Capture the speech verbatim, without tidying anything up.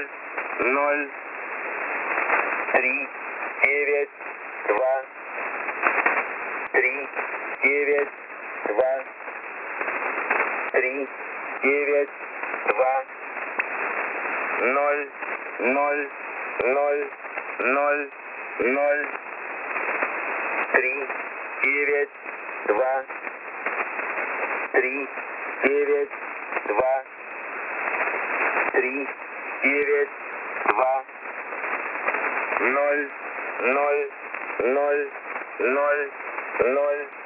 ноль, ноль, три, девять, два, три, девять, два, три, девять, два, ноль, ноль, ноль, ноль, ноль, три, девять, два, три, девять, два, три, девять, два, ноль, ноль, ноль, ноль, ноль.